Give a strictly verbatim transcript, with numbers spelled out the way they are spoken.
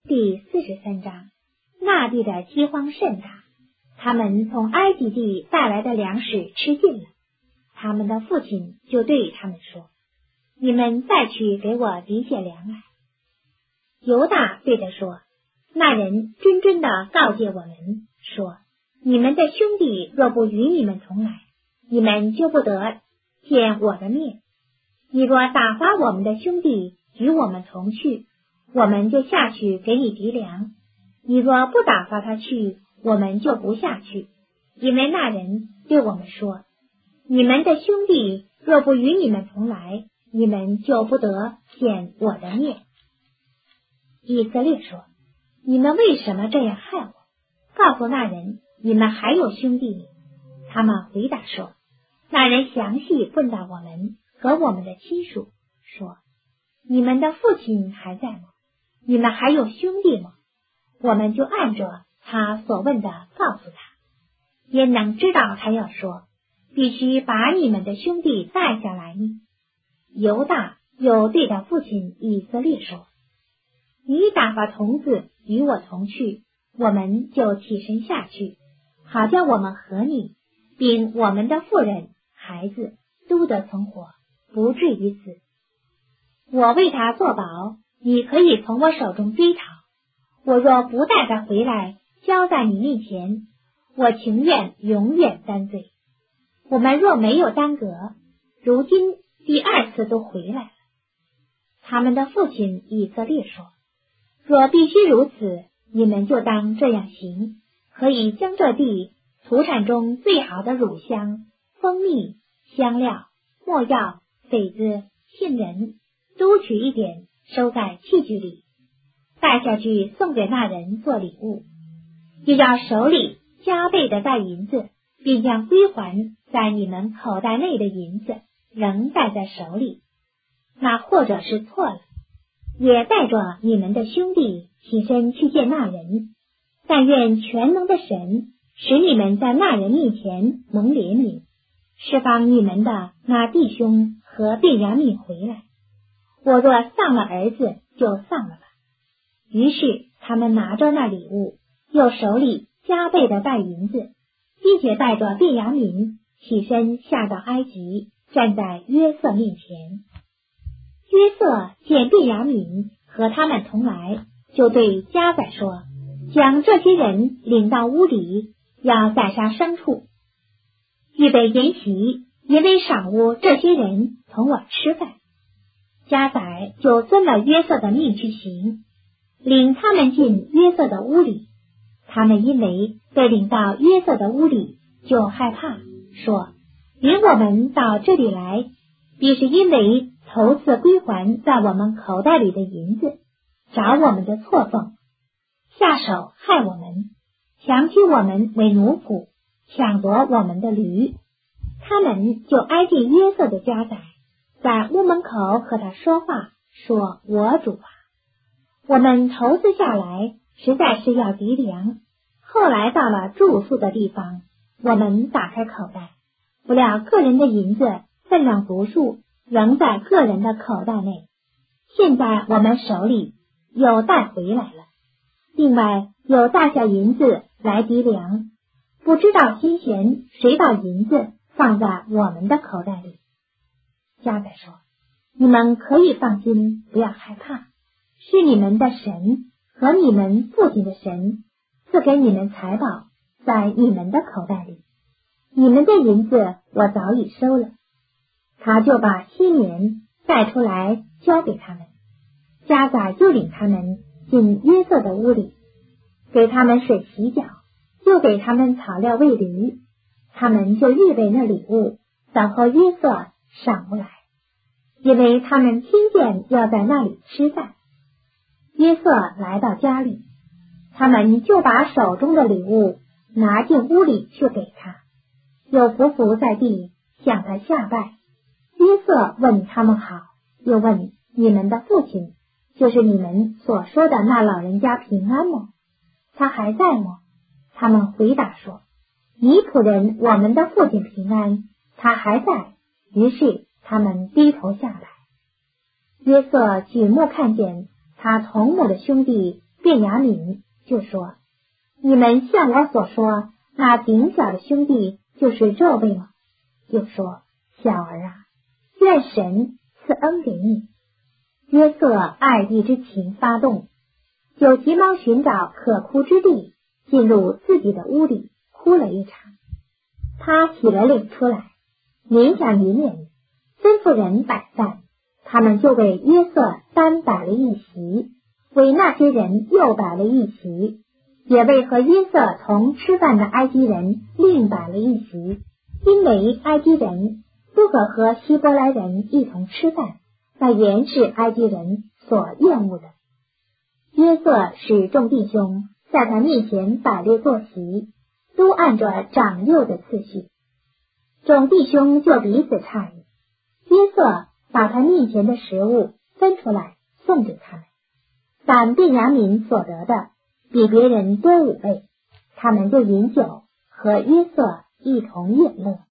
第四十三章，那地的饥荒甚大，他们从埃及地带来的粮食吃尽了。他们的父亲就对他们说：你们再去给我抵些粮来。犹大对他说：那人谆谆地告诫我们说，你们的兄弟若不与你们同来，你们就不得见我的面。你若打发我们的兄弟与我们同去，我们就下去给你抵粮；你若不打发他去，我们就不下去。因为那人对我们说，你们的兄弟若不与你们同来，你们就不得见我的面。以色列说：你们为什么这样害我？告诉那人，你们还有兄弟。他们回答说：那人详细问到我们和我们的亲属，说：你们的父亲还在吗？你们还有兄弟吗？我们就按着他所问的告诉他，也能知道他要说，必须把你们的兄弟带下来呢。犹大又对他父亲以色列说：你打发童子与我同去，我们就起身下去，好叫我们和你，并我们的妇人、孩子都得存活，不至于死。我为他作保，你可以从我手中追讨。我若不带他回来，交在你面前，我情愿永远担罪。我们若没有耽搁，如今第二次都回来了。他们的父亲以色列说：若必须如此，你们就当这样行，可以将这地土产中最好的乳香、蜂蜜、香料、没药、榧子、杏仁都取一点，收在器具里，带下去送给那人做礼物。又要手里加倍的带银子，并将归还在你们口袋内的银子仍带在手里。那或者是错了，也带着你们的兄弟起身去见那人。但愿全能的神使你们在那人面前蒙怜悯，释放你们的那弟兄和便雅悯回来。我若丧了儿子，就丧了吧。于是他们拿着那礼物，又手里加倍的带银子，并且带着便雅悯起身下到埃及，站在约瑟面前。约瑟见便雅悯和他们同来，就对家宰说：将这些人领到屋里，要宰杀牲畜，预备筵席，因为晌午这些人同我吃饭。家宰就遵了约瑟的命去行，领他们进约瑟的屋里。他们因为被领到约瑟的屋里，就害怕，说：领我们到这里来，必是因为头次归还在我们口袋里的银子，找我们的错缝，下手害我们，强取我们为奴仆，抢夺我们的驴。他们就挨近约瑟的家宰，在屋门口和他说话，说：我主啊，我们头次下来实在是要抵粮，后来到了住宿的地方，我们打开口袋，不料个人的银子分量足数，仍在个人的口袋内。现在我们手里又带回来了，另外又带下银子来抵粮，不知道先前谁把银子放在我们的口袋里。家宰说：你们可以放心，不要害怕，是你们的神和你们父亲的神赐给你们财宝在你们的口袋里，你们的银子我早已收了。他就把新年带出来交给他们，家宰就领他们进约瑟的屋里，给他们水洗脚，又给他们草料喂驴。他们就预备那礼物，等候约瑟上屋来，因为他们听见要在那里吃饭。约瑟来到家里，他们就把手中的礼物拿进屋里去给他，又伏伏在地向他下拜。约瑟问他们好，又问你们的父亲，就是你们所说的那老人家平安吗？他还在吗？他们回答说：你仆人我们的父亲平安，他还在。于是他们低头下来。约瑟举目看见他同母的兄弟便雅悯就说：你们像我所说，那顶小的兄弟就是这位吗？又说：小儿啊，愿神赐恩给你。约瑟爱弟之情发动，就急忙寻找可哭之地，进入自己的屋里哭了一场。他起了领出来，勉强隐忍，吩咐人摆饭，他们就为约瑟单摆了一席，为那些人又摆了一席，也为和约瑟同吃饭的埃及人另摆了一席，因为埃及人不可和希伯来人一同吃饭，那原是埃及人所厌恶的。约瑟使众弟兄在他面前摆列坐席，都按着长幼的次序。众弟兄就彼此诧异。约瑟把他面前的食物分出来送给他们，但便雅悯所得的比别人多五倍，他们就饮酒和约瑟一同宴乐。